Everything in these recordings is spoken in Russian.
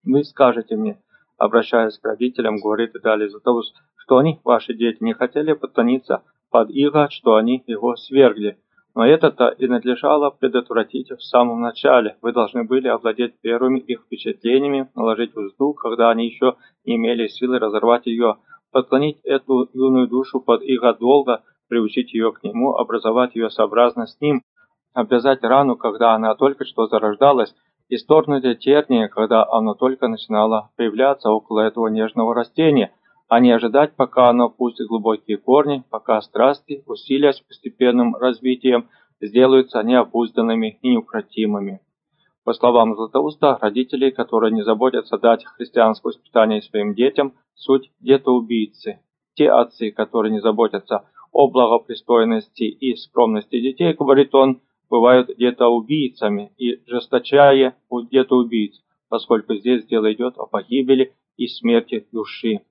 вы скажете мне, обращаясь к родителям, говорит и далее Златоуст, что они, ваши дети, не хотели поклониться под иго, что они его свергли. Но это-то и надлежало предотвратить в самом начале. Вы должны были овладеть первыми их впечатлениями, наложить узду, когда они еще не имели силы разорвать ее, подклонить эту юную душу под иго долга, приучить ее к нему, образовать ее сообразно с ним, обвязать рану, когда она только что зарождалась, исторгнуть терние, когда оно только начинало появляться около этого нежного растения, а не ожидать, пока оно пустит глубокие корни, пока страсти, усилясь постепенным развитием, сделаются необузданными и неукротимыми. По словам Златоуста, родители, которые не заботятся дать христианское воспитание своим детям, суть детоубийцы. Те отцы, которые не заботятся о благопристойности и скромности детей, говорит он, бывают детоубийцами и жесточае у детоубийц, поскольку здесь дело идет о погибели и смерти души.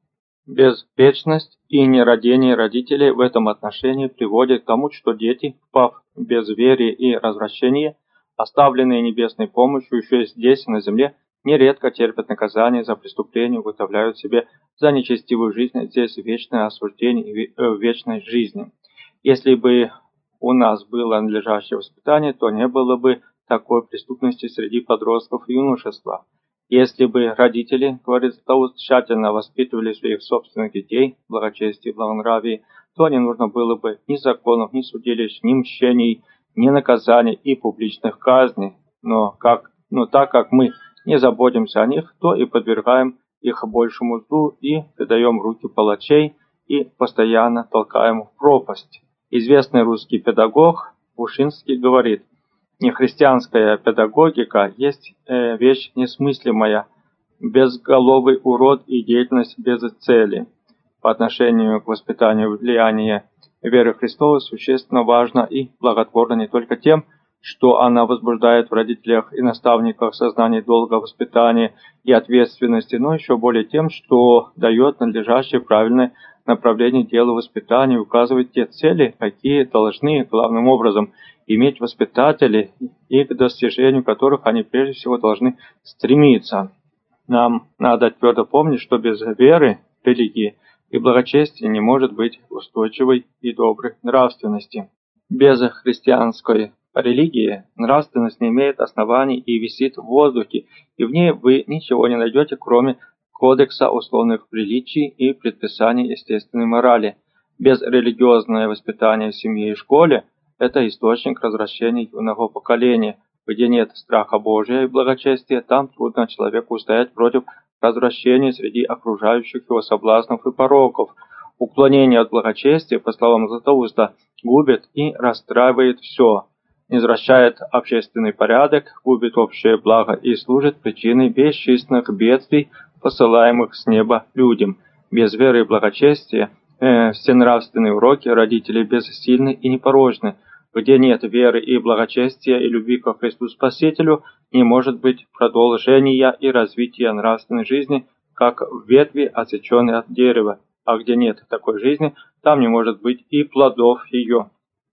Безвечность и нерадение родителей в этом отношении приводит к тому, что дети, впав в безверие и развращение, оставленные небесной помощью еще здесь, на земле, нередко терпят наказание за преступление, уготовляют себе за нечестивую жизнь здесь вечное осуждение в вечной жизни. Если бы у нас было надлежащее воспитание, то не было бы такой преступности среди подростков и юношества. Если бы родители, говорит Златоуст, тщательно воспитывали своих собственных детей в благочестии и благонравии, то не нужно было бы ни законов, ни судилищ, ни мщений, ни наказаний и публичных казней. Но так как мы не заботимся о них, то и подвергаем их большему злу и предаем в руки палачей и постоянно толкаем в пропасть. Известный русский педагог Ушинский говорит: «Нехристианская педагогика есть вещь несмыслимая, безголовый урод и деятельность без цели». По отношению к воспитанию влияние веры Христовой существенно важно и благотворно не только тем, что она возбуждает в родителях и наставниках сознание долга воспитания и ответственности, но еще более тем, что дает надлежащее правильное направление дела воспитания и указывает те цели, какие должны главным образом иметь воспитатели и к достижению которых они прежде всего должны стремиться. Нам надо твердо помнить, что без веры, религии и благочестия не может быть устойчивой и доброй нравственности. Без христианской религии нравственность не имеет оснований и висит в воздухе, и в ней вы ничего не найдете, кроме кодекса условных приличий и предписаний естественной морали. Безрелигиозное воспитание в семье и школе – это источник развращения юного поколения. Где нет страха Божия и благочестия, там трудно человеку устоять против развращения среди окружающих его соблазнов и пороков. Уклонение от благочестия, по словам Златоуста, губит и расстраивает все, извращает общественный порядок, губит общее благо и служит причиной бесчисленных бедствий, посылаемых с неба людям. Без веры и благочестия все нравственные уроки родителей бессильны и непорочны. Где нет веры и благочестия и любви ко Христу Спасителю, не может быть продолжения и развития нравственной жизни, как в ветви, отсеченной от дерева. А где нет такой жизни, там не может быть и плодов ее.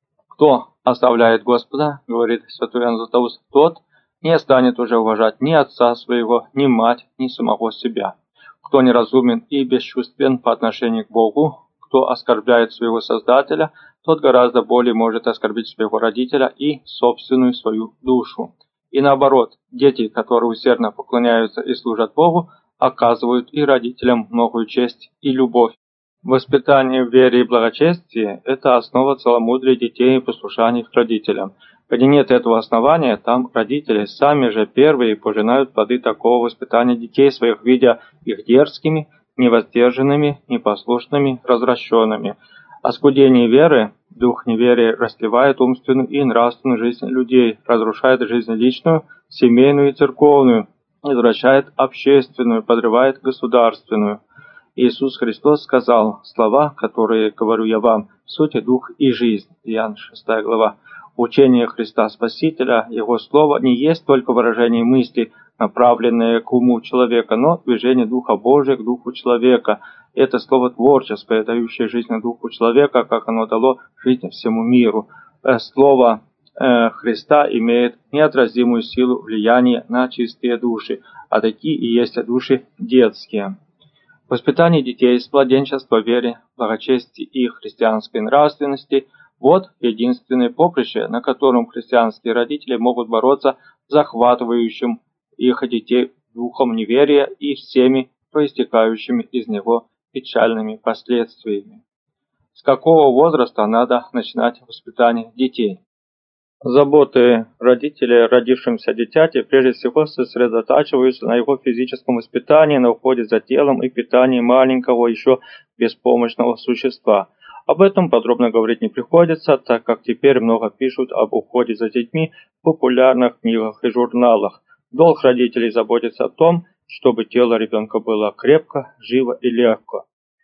Кто оставляет Господа, говорит святой Иоанн Златоуст, тот не станет уже уважать ни отца своего, ни мать, ни самого себя. Кто неразумен и бесчувствен по отношению к Богу, кто оскорбляет своего Создателя, тот гораздо более может оскорбить своего родителя и собственную свою душу. И наоборот, дети, которые усердно поклоняются и служат Богу, оказывают и родителям многую честь и любовь. Воспитание в вере и благочестии – это основа целомудрия детей и послушания их родителям. Где нет этого основания, там родители сами же первые пожинают плоды такого воспитания детей своих, видя их дерзкими, невоздержанными, непослушными, развращенными. Оскудение веры, дух неверия растлевает умственную и нравственную жизнь людей, разрушает жизнь личную, семейную и церковную, извращает общественную, подрывает государственную. Иисус Христос сказал слова, которые говорю я вам, в сути дух и жизнь. Иоанн 6 глава. Учение Христа Спасителя, Его Слово, не есть только выражение мысли, направленное к уму человека, но движение Духа Божия к Духу человека. Это слово творческое, дающее жизнь Духу человека, как оно дало жизнь всему миру. Слово Христа имеет неотразимую силу влияния на чистые души. а такие и есть души детские. Воспитание детей с младенчества в вере, благочестии и христианской нравственности – вот единственное поприще, на котором христианские родители могут бороться с захватывающим их детей духом неверия и всеми проистекающими из него печальными последствиями. С какого возраста надо начинать воспитание детей? Заботы родителей о родившемся дитяти прежде всего сосредотачиваются на его физическом воспитании, на уходе за телом и питании маленького еще беспомощного существа. Об этом подробно говорить не приходится, так как теперь много пишут об уходе за детьми в популярных книгах и журналах. Долг родителей заботиться о том, чтобы тело ребенка было крепко, живо и легко.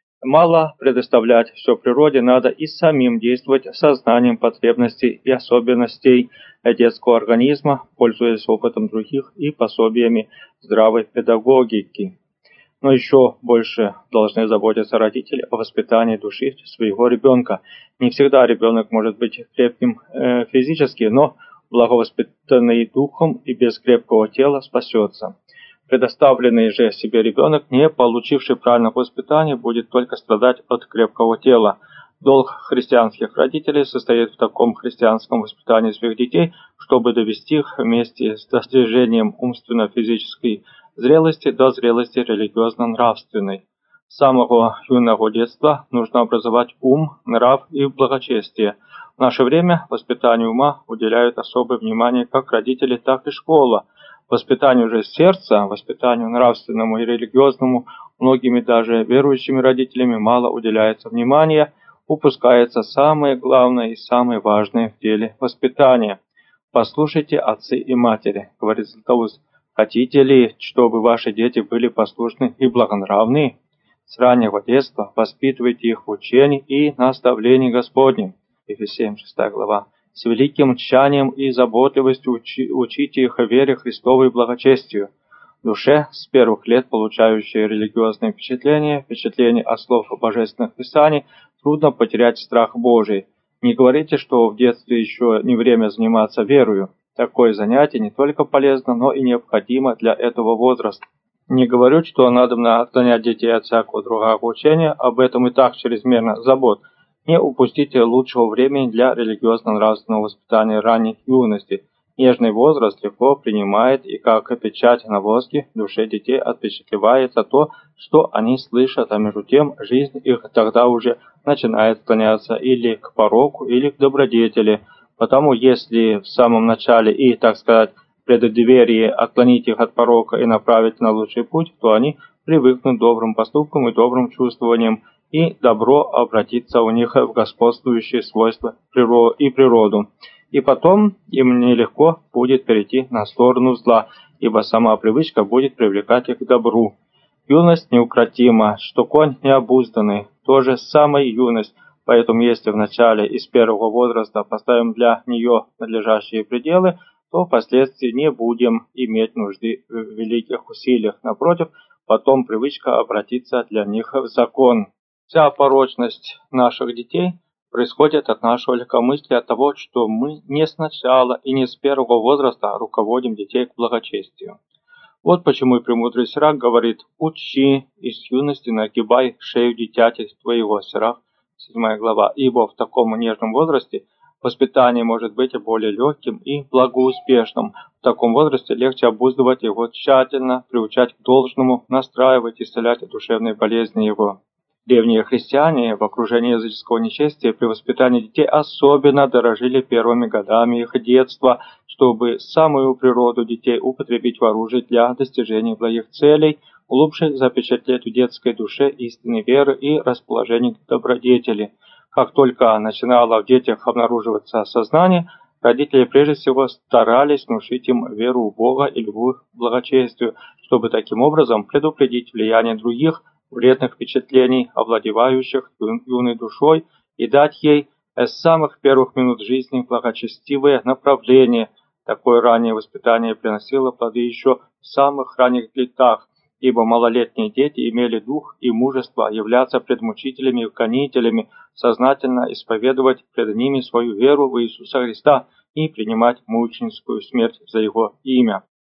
Мало предоставлять все природе, надо и самим действовать сознанием потребностей и особенностей детского организма, пользуясь опытом других и пособиями здравой педагогики. Но еще больше должны заботиться родители о воспитании души своего ребенка. Не всегда ребенок может быть крепким физически, но благовоспитанный духом и без крепкого тела спасется. Предоставленный же себе ребенок, не получивший правильного воспитания, будет только страдать от крепкого тела. Долг христианских родителей состоит в таком христианском воспитании своих детей, чтобы довести их вместе с достижением умственно-физической зрелости до зрелости религиозно-нравственной. С самого юного детства нужно образовать ум, нрав и благочестие. В наше время воспитанию ума уделяют особое внимание как родители, так и школа. Воспитанию же сердца, воспитанию нравственному и религиозному, многими даже верующими родителями мало уделяется внимания, упускается самое главное и самое важное в деле воспитания. «Послушайте, отцы и матери», — говорит Златоуст, — «хотите ли, чтобы ваши дети были послушны и благонравны? С раннего детства воспитывайте их в учении и наставлении Господнем». Ефесянам 6 глава. С великим тщанием и заботливостью учите их о вере Христовой и благочестию. Душе, с первых лет получающей религиозные впечатления от слов божественных писаний, трудно потерять страх Божий. Не говорите, что в детстве еще не время заниматься верою. Такое занятие не только полезно, но и необходимо для этого возраста. Не говорю, что надо отклонять детей от всякого другого учения, об этом и так чрезмерно забот. Не упустите лучшего времени для религиозно-нравственного воспитания ранней юности. Нежный возраст легко принимает, и как печать на воске в душе детей отпечатлевается то, что они слышат, а между тем жизнь их тогда уже начинает склоняться или к пороку, или к добродетели. Потому если в самом начале и, так сказать, преддверии отклонить их от порока и направить на лучший путь, то они привыкнут к добрым поступкам и добрым чувствованиям, и добро обратится у них в господствующие свойства и природу. И потом им нелегко будет перейти на сторону зла, ибо сама привычка будет привлекать их к добру. Юность неукротима, что конь необузданный, тоже самая юность, поэтому если вначале из первого возраста поставим для нее надлежащие пределы, то впоследствии не будем иметь нужды в великих усилиях. Напротив, потом привычка обратится для них в закон. Вся порочность наших детей происходит от нашего легкомыслия, от того, что мы не сначала и не с первого возраста руководим детей к благочестию. Вот почему и премудрый Сирах говорит: «Учи и с юности нагибай шею дитяти твоего». Сирах, 7 глава. Ибо в таком нежном возрасте воспитание может быть более легким и благоуспешным. В таком возрасте легче обуздывать его тщательно, приучать к должному, настраивать и исцелять душевные болезни его. Древние христиане в окружении языческого нечестия при воспитании детей особенно дорожили первыми годами их детства, чтобы самую природу детей употребить в оружие для достижения благих целей, лучше запечатлеть в детской душе истинной веры и расположение к добродетели. Как только начинало в детях обнаруживаться сознание, родители прежде всего старались внушить им веру в Бога и любовь к благочестию, чтобы таким образом предупредить влияние других вредных впечатлений, овладевающих юной душой, и дать ей с самых первых минут жизни благочестивое направление. Такое раннее воспитание приносило плоды еще в самых ранних летах, ибо малолетние дети имели дух и мужество являться пред мучителями и гонителями, сознательно исповедовать пред ними свою веру в Иисуса Христа и принимать мученическую смерть за Его имя.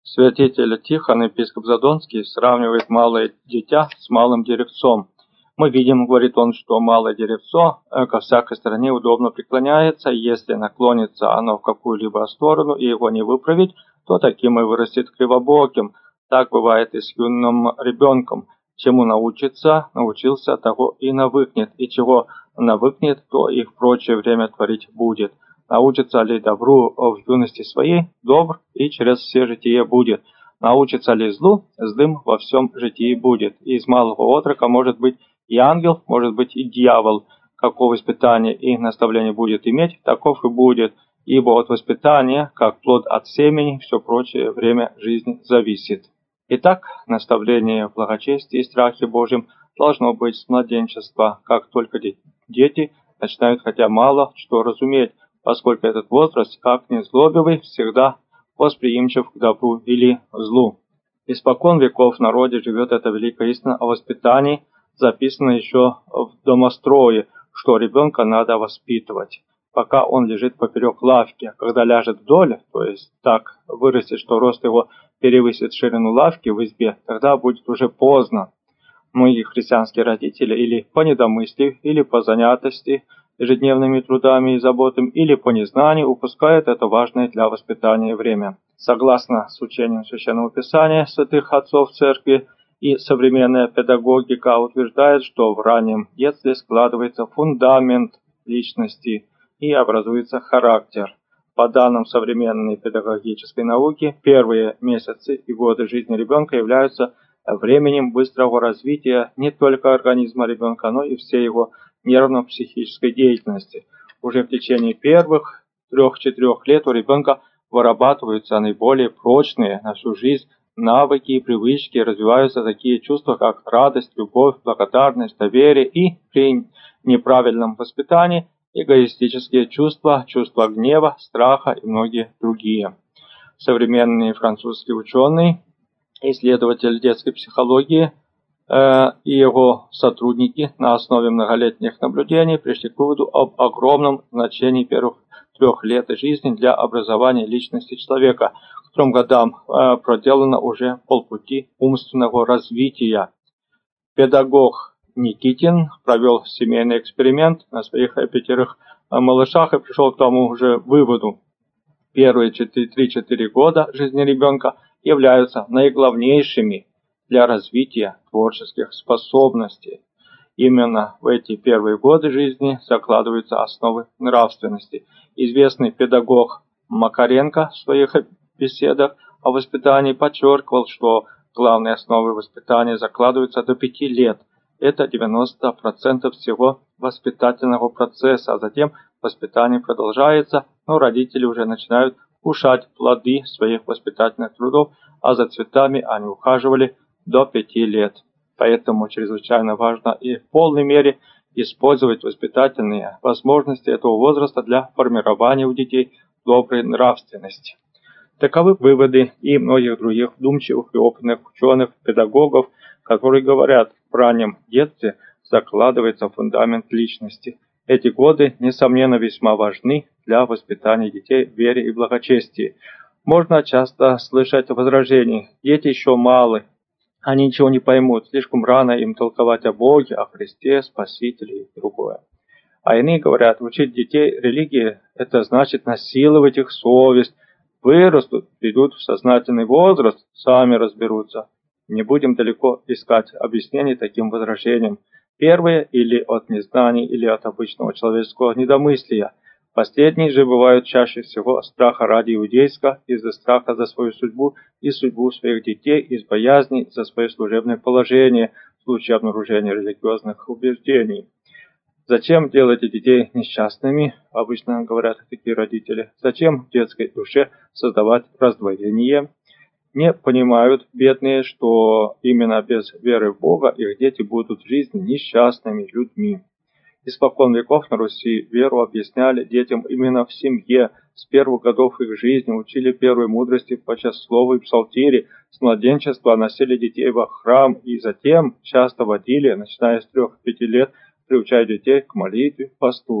Святитель Тихон, епископ Задонский, сравнивает малое дитя с малым деревцом. Мы видим, говорит он, что малое деревцо ко всякой стороне удобно преклоняется, и если наклонится оно в какую-либо сторону и его не выправить, то таким и вырастет кривобоким. Так бывает и с юным ребенком. Чему научился, того и навыкнет, и чего навыкнет, то и в прочее время творить будет. Научится ли добру в юности своей, добр и через все житие будет. Научится ли злу, злым во всем житии будет. И из малого отрока может быть и ангел, может быть и дьявол. Какое воспитание и наставление будет иметь, таков и будет. Ибо от воспитания, как плод от семени, все прочее время жизни зависит. Итак, наставление в благочестии и страхе Божьем должно быть с младенчества, как только дети начинают хотя мало что разуметь, поскольку этот возраст, как незлобивый, всегда восприимчив к добру или злу. Испокон веков в народе живет эта великая истина о воспитании, записана еще в домострое, что ребенка надо воспитывать, пока он лежит поперек лавки. Когда ляжет вдоль, то есть так вырастет, что рост его перевысит ширину лавки в избе, тогда будет уже поздно. Многие христианские родители или по недомыслию, или по занятости ежедневными трудами и заботами, или по незнанию упускают это важное для воспитания время. Согласно с учением Священного Писания святых отцов церкви, и современная педагогика утверждает, что в раннем детстве складывается фундамент личности и образуется характер. По данным современной педагогической науки, первые месяцы и годы жизни ребенка являются временем быстрого развития не только организма ребенка, но и всей его нервно-психической деятельности. Уже в течение первых 3-4 лет у ребенка вырабатываются наиболее прочные на всю жизнь навыки и привычки, развиваются такие чувства, как радость, любовь, благодарность, доверие и при неправильном воспитании эгоистические чувства, чувства гнева, страха и многие другие. Современный французский ученый, исследователь детской психологии и его сотрудники на основе многолетних наблюдений пришли к выводу об огромном значении первых 3 лет жизни для образования личности человека. К 3 годам проделано уже полпути умственного развития. Педагог Никитин провел семейный эксперимент на своих 5 малышах и пришел к тому же выводу. Первые 3-4 года жизни ребенка являются наиглавнейшими для развития творческих способностей. Именно в эти первые годы жизни закладываются основы нравственности. Известный педагог Макаренко в своих беседах о воспитании подчеркивал, что главные основы воспитания закладываются до 5 лет. Это 90% всего воспитательного процесса, а затем воспитание продолжается, но родители уже начинают кушать плоды своих воспитательных трудов, а за цветами они ухаживали до 5 лет. Поэтому чрезвычайно важно и в полной мере использовать воспитательные возможности этого возраста для формирования у детей доброй нравственности. Таковы выводы и многих других вдумчивых и опытных ученых, педагогов, которые говорят, в раннем детстве закладывается фундамент личности. Эти годы, несомненно, весьма важны для воспитания детей в вере и благочестии. Можно часто слышать возражения: дети еще малы, они ничего не поймут, слишком рано им толковать о Боге, о Христе, Спасителе и другое. А иные говорят, учить детей религии – это значит насиловать их совесть. Вырастут, придут в сознательный возраст, сами разберутся. Не будем далеко искать объяснений таким возражениям. Первые или от незнания, или от обычного человеческого недомыслия. Последние же бывают чаще всего страха ради иудейска, из-за страха за свою судьбу и судьбу своих детей, из боязни за свое служебное положение в случае обнаружения религиозных убеждений. Зачем делать детей несчастными, обычно говорят такие родители. Зачем в детской душе создавать раздвоение? Не понимают бедные, что именно без веры в Бога их дети будут в жизни несчастными людьми. Испокон веков на Руси веру объясняли детям именно в семье. С первых годов их жизни учили первой мудрости по часслову и псалтире. С младенчества носили детей во храм и затем часто водили, начиная с 3-5 лет, приучая детей к молитве, посту.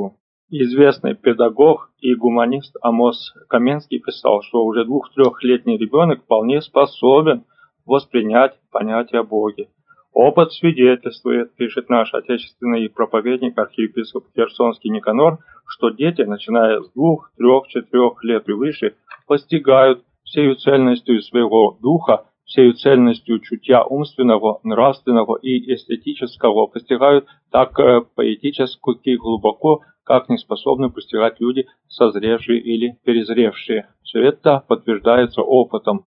Известный педагог и гуманист Амос Коменский писал, что уже 2–3-летний ребенок вполне способен воспринять понятие о Боге. Опыт свидетельствует, пишет наш отечественный проповедник, архиепископ Херсонский Никанор, что дети, начиная с 2, 3, 4 лет и выше, постигают всею цельностью своего духа, всею цельностью чутья умственного, нравственного и эстетического, постигают так поэтически и глубоко, как не способны постигать люди, созревшие или перезревшие. Все это подтверждается опытом.